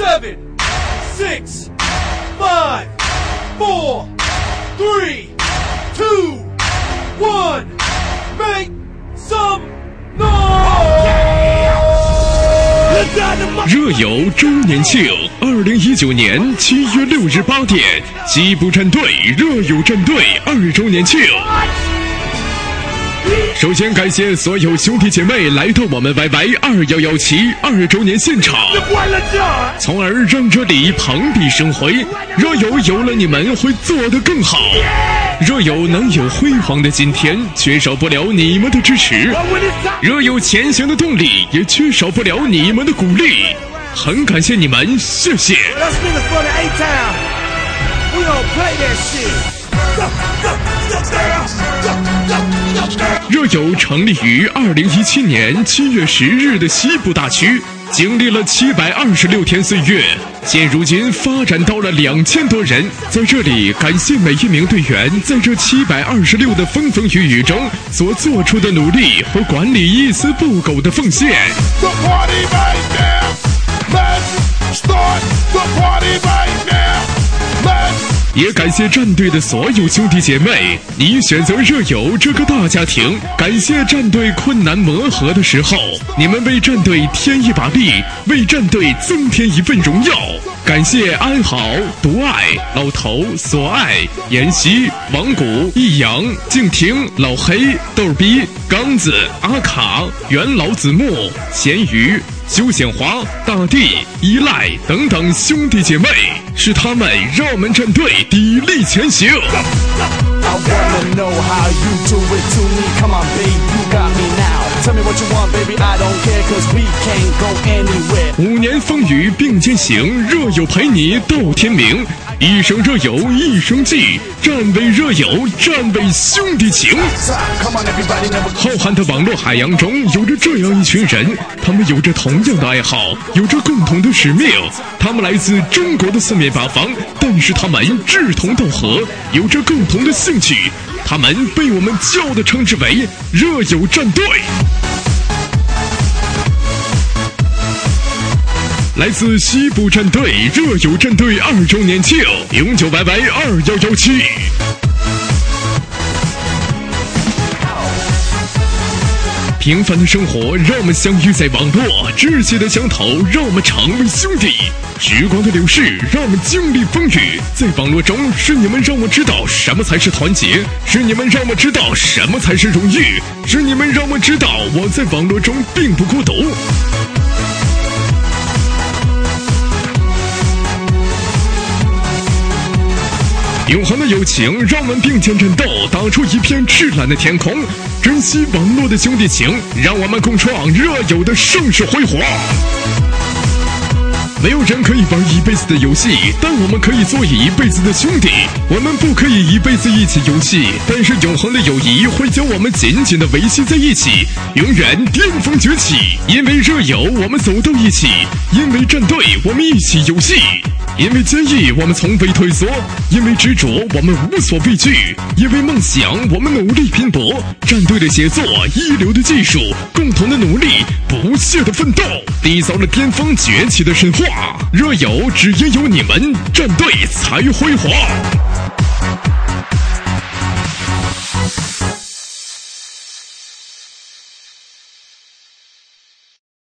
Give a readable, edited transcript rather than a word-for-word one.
7, 6, 5, 4, 3, 2, 1, make some noise! 热友周年庆，2019年7月6日8点，西部战队热友战队2周年庆。首先感谢所有兄弟姐妹来到我们 YY2117 2周年现场，从而让这里蓬荜生辉。热友有了你们会做得更好，热友能有辉煌的今天，缺少不了你们的支持。热友前行的动力也缺少不了你们的鼓励，很感谢你们，谢谢。热友成立于2017年7月10日的西部大区，经历了726天岁月，现如今发展到了2000多人。在这里感谢每一名队员在这726的风风雨雨中所做出的努力和管理一丝不苟的奉献。也感谢战队的所有兄弟姐妹，你选择热友这个大家庭。感谢战队困难磨合的时候，你们为战队添一把力，为战队增添一份荣耀。感谢安好、独爱、老头、所爱、妍希、王谷、易阳、静听、老黑、逗逼、刚子、阿卡、元老子木、咸鱼、休闲华、大地、依赖等等兄弟姐妹，是他们让我们战队砥砺前行。5年风雨并肩行，热友陪你到天明。一生热友一生记，战为热友，战为兄弟情。浩瀚的网络海洋中，有着这样一群人，他们有着同样的爱好，有着共同的使命。他们来自中国的四面八方，但是他们志同道合，有着共同的兴趣。他们被我们骄傲地称之为热友战队。来自西部战队热友战队2周年庆，永久YY2117。平凡的生活让我们相遇在网络，志气的相投让我们成为兄弟。时光的流逝让我们经历风雨，在网络中是你们让我知道什么才是团结，是你们让我知道什么才是荣誉，是你们让我知道我在网络中并不孤独。永恒的友情让我们并肩战斗，打出一片赤蓝的天空。珍惜网络的兄弟情，让我们共创热友的盛世辉煌。没有人可以玩一辈子的游戏，但我们可以做一辈子的兄弟。我们不可以一辈子一起游戏，但是永恒的友谊会将我们紧紧地维系在一起，永远巅峰崛起。因为热友，我们走到一起；因为战队，我们一起游戏；因为坚毅，我们从未退缩；因为执着，我们无所畏惧；因为梦想，我们努力拼搏。战队的协作，一流的技术，共同的努力，不懈的奋斗，缔造了巅峰崛起的神话。热友，只因有你们，战队才辉煌。